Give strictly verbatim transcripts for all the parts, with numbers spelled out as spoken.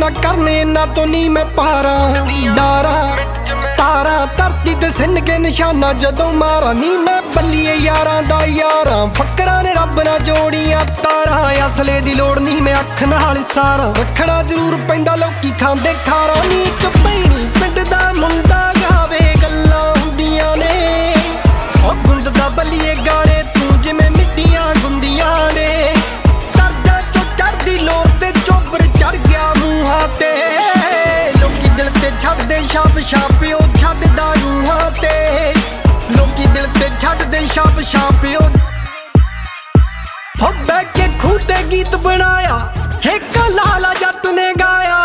ना करने ना तो नी मैं पारा डारा तारा धरती ते सिन के निशाना जदों मारा नी मैं बल्लिए यारां दा यारां फकरां ने रब ना जोड़ियां तारा असले दी लोड़ नी मैं अख नाल सारा रखना जरूर पैंदा लोकी खांदे खारा नी इक भैणी पिंड दा मुंडा गावे गल्लां हुंदियां ने ओ गुंद दा बल्लिए गाने तू जिवें मिट्टियां गुंदियां ने तरजा चो चढ़दी लोर ते चोबर चढ़ गया मूंहां ते लोकी दिल ते छड्डदे छाप छाप ओ छड्डदा रूहां ते लोकी दिल ते छड्डदे छाप छाप ओ हो बैठ के खूह ते गीत बनाया एक लाला जट ने गाया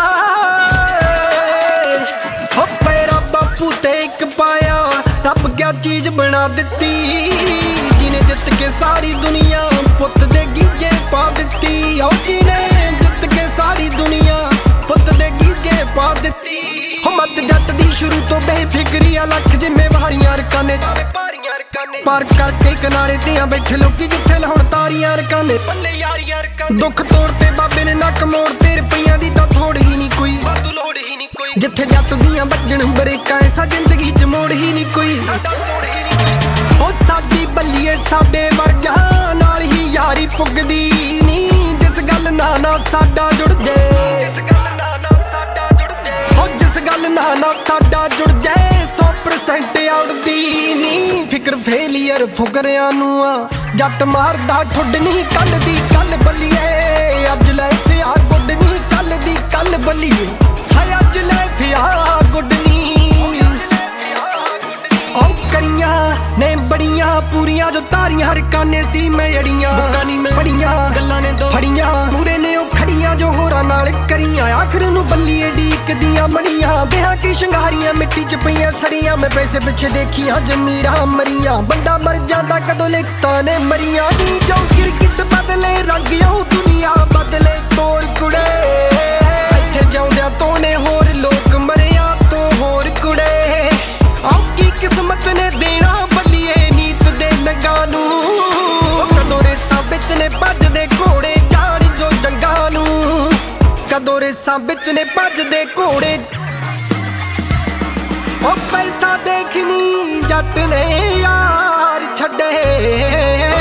हो पैरा बापू ते एक पाया रब क्या चीज बना दिती जिन्हें जित के सारी दुनिया पुत दे गीजे पा दिती ओ जिन्हें जित के सारी दुनिया पुत दे गीजे पा दिती हो मत जट दी शुरू तो बेफिक्री आ लख जिम्मेवारियां रकाने पार करके किनारे दियां बैठे लोकी जिथे लाउण तारियां रकाने दुख तोड़ते बाबे ने नक मोड़ते रुपइयां दी तां थोड़ ही नहीं कोई जिथे जट दियां बजण बरेका ऐसा जिंदगी च मोड़ ही नहीं कोई ओ साडी बल्लिए साडे वर्गा नाल ही यारी पुगदी नी जिस गल ना ना साडा जुड़ जे ओ जिस गल ना ना साडा जुड़ जाए सौ परसेंट आउड़दी नी फिक्र फेलियर फुकरियां नूं आ जट मारदा ठुड नी कल दी कल बल्लिए अज लै फिया गुड नी कल दी कल बल्लिए हाय अज लै फिया गुड नी ओ करियां ने बड़ियां पूरियां जो तारियां हर काने सी मैं अड़ियां बड़ियां फड़ियां मूरे ने ओ खड़ियां जो होरां नाल करियां आखिर नूं बल्लिए ਡੀਕ ਦੀਆਂ मड़ियां बेहा की शंगारियां मिट्टी च पईयां सड़ियां मैं पैसे पिछे देखियां जमीरां मरियां बंदा मर जांदा कदों लिखतां ने मरियां नी जो क्रिकेट बदले रंग आऊं दुनिया बदले तोर कुड़े इत्थे जाउंदियां तो ने होर लोक मरिया तो होर कुड़े आओ की किस्मत ने देना बल्लिए नीत दे नंगा नूं कदों रेसां विच ने भजदे घोड़े जाण जो जंगां नूं कदों रेसां विच ने भजदे घोड़े ओ पैसा देखनी जट ने यार छड्डे